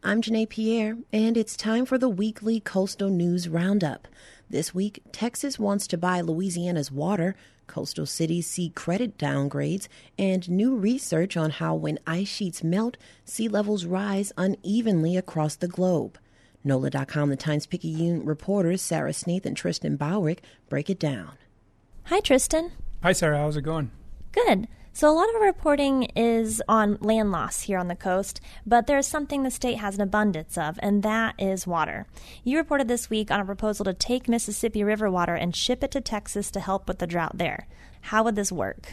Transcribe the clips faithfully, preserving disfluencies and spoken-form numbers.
I'm Janae Pierre, and it's time for the weekly Coastal News Roundup. This week, Texas wants to buy Louisiana's water, coastal cities see credit downgrades, and new research on how when ice sheets melt, sea levels rise unevenly across the globe. N O L A dot com, the Times-Picayune reporters Sarah Sneath and Tristan Bowrick break it down. Hi, Tristan. Hi, Sarah. How's it going? Good. So a lot of our reporting is on land loss here on the coast, but there's something the state has an abundance of, and that is water. You reported this week on a proposal to take Mississippi River water and ship it to Texas to help with the drought there. How would this work?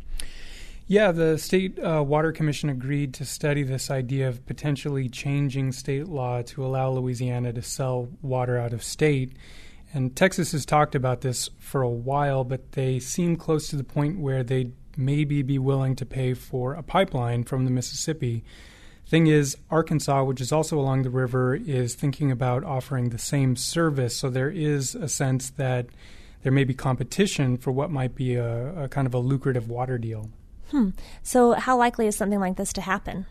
Yeah, the State uh, Water Commission agreed to study this idea of potentially changing state law to allow Louisiana to sell water out of state. And Texas has talked about this for a while, but they seem close to the point where they'd maybe be willing to pay for a pipeline from the Mississippi. Thing is, Arkansas, which is also along the river, is thinking about offering the same service. So there is a sense that there may be competition for what might be a, a kind of a lucrative water deal. Hmm. So how likely is something like this to happen?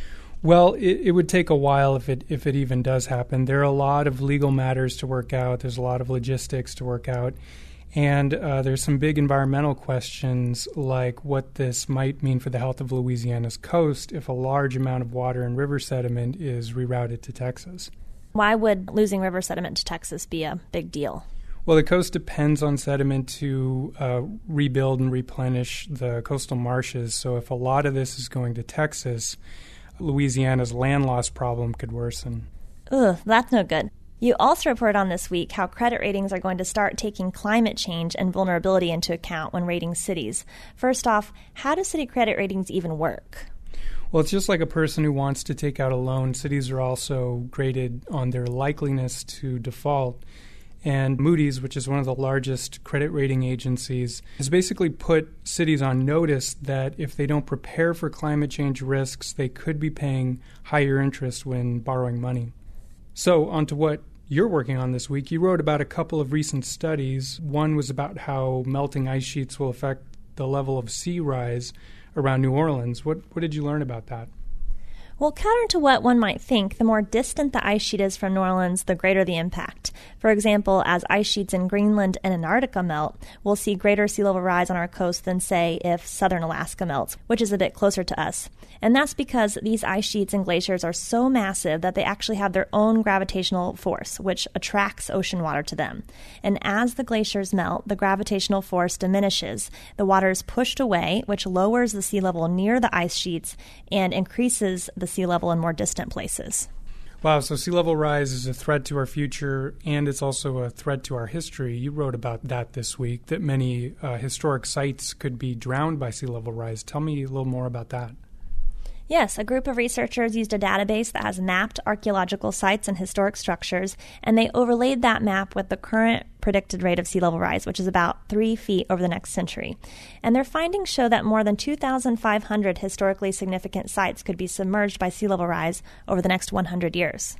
Well, it, it would take a while if it if it even does happen. There are a lot of legal matters to work out. There's a lot of logistics to work out. And uh, there's some big environmental questions like what this might mean for the health of Louisiana's coast if a large amount of water and river sediment is rerouted to Texas. Why would losing river sediment to Texas be a big deal? Well, the coast depends on sediment to uh, rebuild and replenish the coastal marshes. So if a lot of this is going to Texas, Louisiana's land loss problem could worsen. Ugh, that's no good. You also reported on this week how credit ratings are going to start taking climate change and vulnerability into account when rating cities. First off, how do city credit ratings even work? Well, it's just like a person who wants to take out a loan. Cities are also graded on their likeliness to default. And Moody's, which is one of the largest credit rating agencies, has basically put cities on notice that if they don't prepare for climate change risks, they could be paying higher interest when borrowing money. So, on to what you're working on this week. You wrote about a couple of recent studies. One was about how melting ice sheets will affect the level of sea rise around New Orleans. What, what did you learn about that? Well, counter to what one might think, the more distant the ice sheet is from New Orleans, the greater the impact. For example, as ice sheets in Greenland and Antarctica melt, we'll see greater sea level rise on our coast than, say, if southern Alaska melts, which is a bit closer to us. And that's because these ice sheets and glaciers are so massive that they actually have their own gravitational force, which attracts ocean water to them. And as the glaciers melt, the gravitational force diminishes. The water is pushed away, which lowers the sea level near the ice sheets and increases the sea level in more distant places. Wow, so sea level rise is a threat to our future, and it's also a threat to our history. You wrote about that this week, that many uh, historic sites could be drowned by sea level rise. Tell me a little more about that. Yes, a group of researchers used a database that has mapped archaeological sites and historic structures, and they overlaid that map with the current predicted rate of sea level rise, which is about three feet over the next century. And their findings show that more than two thousand five hundred historically significant sites could be submerged by sea level rise over the next one hundred years.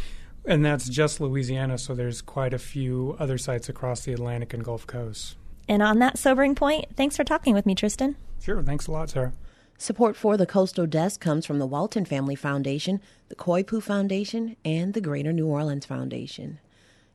And that's just Louisiana, so there's quite a few other sites across the Atlantic and Gulf Coast. And on that sobering point, thanks for talking with me, Tristan. Sure, thanks a lot, Sarah. Support for the Coastal Desk comes from the Walton Family Foundation, the Coypu Foundation, and the Greater New Orleans Foundation.